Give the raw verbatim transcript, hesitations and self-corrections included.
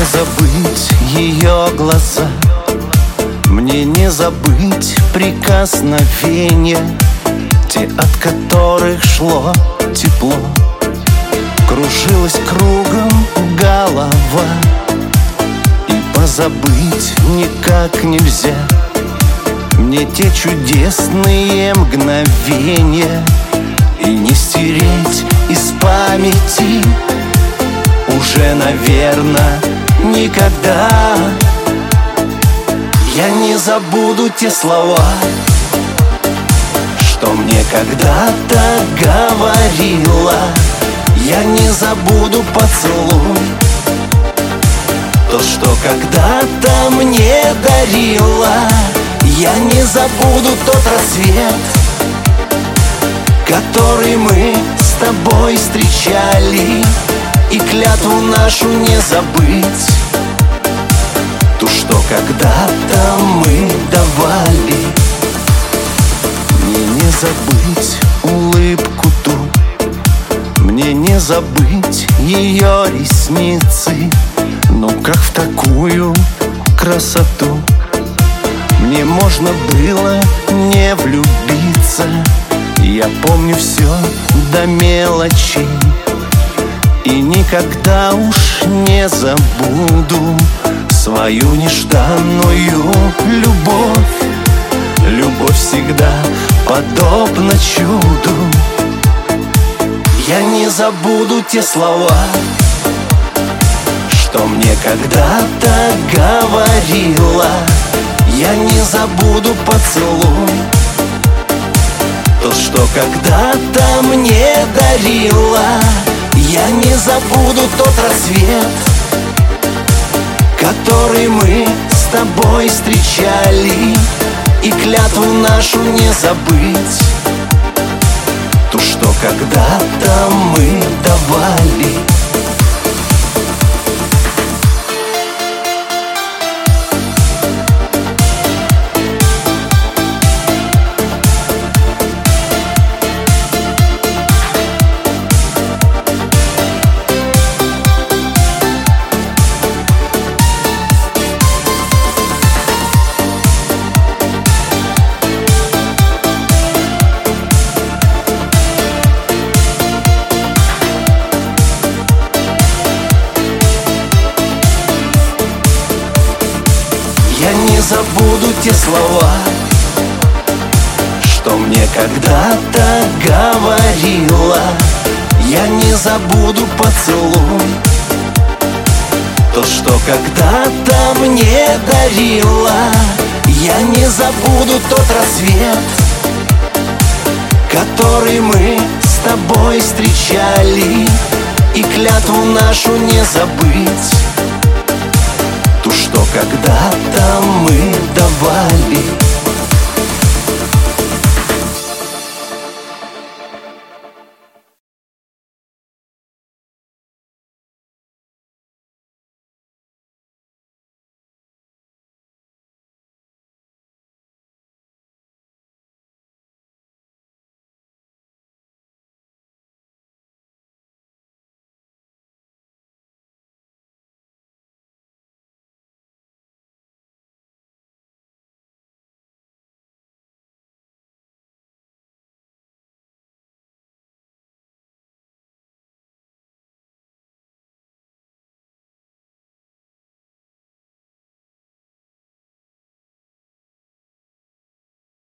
забыть ее глаза, мне не забыть прикосновения, те, от которых шло тепло. Кружилась кругом голова, и позабыть никак нельзя мне те чудесные мгновения, и не стереть из памяти уже, наверное, никогда. Я не забуду те слова, что мне когда-то говорила. Я не забуду поцелуй, то, что когда-то мне дарила. Я не забуду тот рассвет, который мы с тобой встречали, и клятву нашу не забыть, ту, что когда-то мы давали. Мне не забыть улыбку ту, мне не забыть ее ресницы. Но как в такую красоту мне можно было не влюбиться? Я помню все до мелочей и никогда уж не забуду свою нежданную любовь. Любовь всегда подобна чуду. Я не забуду те слова, что мне когда-то говорила. Я не забуду поцелуй, тот, что когда-то мне дарила. Я не забуду тот рассвет, который мы с тобой встречали, и клятву нашу не забыть, ту, что когда-то мы давали. Я не забуду те слова, что мне когда-то говорила. Я не забуду поцелуй, тот, что когда-то мне дарила. Я не забуду тот рассвет, который мы с тобой встречали, и клятву нашу не забыть, ту, что когда-то мы давали.